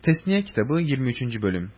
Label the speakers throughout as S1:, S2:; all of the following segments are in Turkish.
S1: Tesniye kitabı 23. bölüm.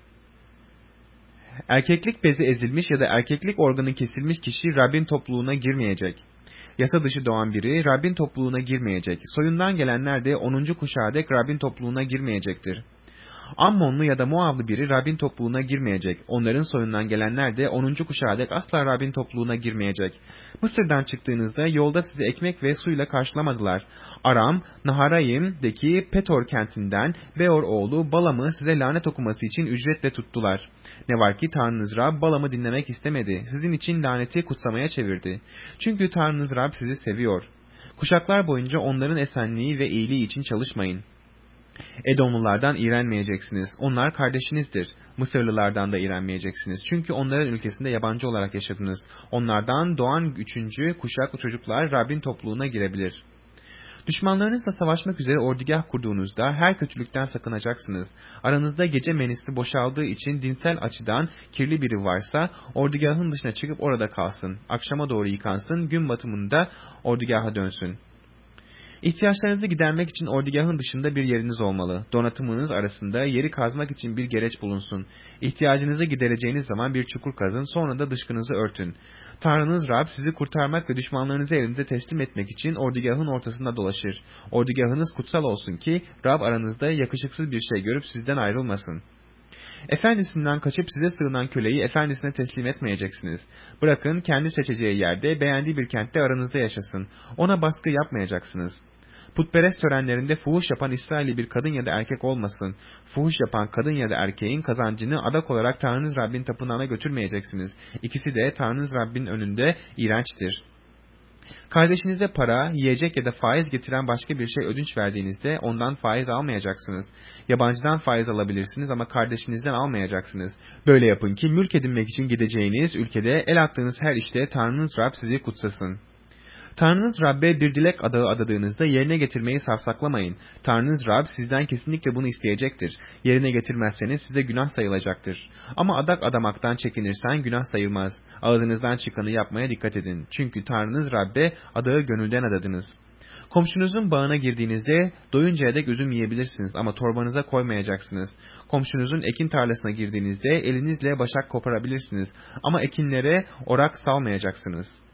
S1: Erkeklik bezi ezilmiş ya da erkeklik organı kesilmiş kişi Rabbin topluluğuna girmeyecek. Yasa dışı doğan biri Rabbin topluluğuna girmeyecek. Soyundan gelenler de 10. kuşağa dek Rabbin topluluğuna girmeyecektir. Ammonlu ya da Moablı biri Rabbin topluluğuna girmeyecek. Onların soyundan gelenler de 10. kuşağa dek asla Rabbin topluluğuna girmeyecek. Mısır'dan çıktığınızda yolda sizi ekmek ve suyla karşılamadılar. Aram, Naharayim'deki Petor kentinden Beor oğlu Balam'ı size lanet okuması için ücretle tuttular. Ne var ki Tanrınız Rab Balam'ı dinlemek istemedi. Sizin için laneti kutsamaya çevirdi. Çünkü Tanrınız Rab sizi seviyor. Kuşaklar boyunca onların esenliği ve iyiliği için çalışmayın. Edomlulardan iğrenmeyeceksiniz. Onlar kardeşinizdir. Mısırlılardan da iğrenmeyeceksiniz. Çünkü onların ülkesinde yabancı olarak yaşadınız. Onlardan doğan 3. kuşak çocuklar Rabbin topluluğuna girebilir. Düşmanlarınızla savaşmak üzere ordugah kurduğunuzda her kötülükten sakınacaksınız. Aranızda gece menisi boşaldığı için dinsel açıdan kirli biri varsa ordugahın dışına çıkıp orada kalsın. Akşama doğru yıkansın, gün batımında ordugaha dönsün. İhtiyaçlarınızı gidermek için ordugahın dışında bir yeriniz olmalı. Donatımınız arasında yeri kazmak için bir gereç bulunsun. İhtiyacınızı gidereceğiniz zaman bir çukur kazın, sonra da dışkınızı örtün. Tanrınız Rab sizi kurtarmak ve düşmanlarınızı elinize teslim etmek için ordugahın ortasında dolaşır. Ordugahınız kutsal olsun ki Rab aranızda yakışıksız bir şey görüp sizden ayrılmasın. Efendisinden kaçıp size sığınan köleyi efendisine teslim etmeyeceksiniz. Bırakın kendi seçeceği yerde, beğendiği bir kentte aranızda yaşasın. Ona baskı yapmayacaksınız. Putperest törenlerinde fuhuş yapan İsrailli bir kadın ya da erkek olmasın. Fuhuş yapan kadın ya da erkeğin kazancını adak olarak Tanrınız Rabbin tapınağına götürmeyeceksiniz. İkisi de Tanrınız Rabbin önünde iğrençtir. Kardeşinize para, yiyecek ya da faiz getiren başka bir şey ödünç verdiğinizde ondan faiz almayacaksınız. Yabancıdan faiz alabilirsiniz ama kardeşinizden almayacaksınız. Böyle yapın ki mülk edinmek için gideceğiniz ülkede el attığınız her işte Tanrınız Rab sizi kutsasın. Tanrınız Rab'be bir dilek adağı adadığınızda yerine getirmeyi savsaklamayın. Tanrınız Rab sizden kesinlikle bunu isteyecektir. Yerine getirmezseniz size günah sayılacaktır. Ama adak adamaktan çekinirsen günah sayılmaz. Ağzınızdan çıkanı yapmaya dikkat edin. Çünkü Tanrınız Rab'be adağı gönülden adadınız. Komşunuzun bağına girdiğinizde doyuncaya dek üzüm yiyebilirsiniz ama torbanıza koymayacaksınız. Komşunuzun ekin tarlasına girdiğinizde elinizle başak koparabilirsiniz ama ekinlere orak salmayacaksınız.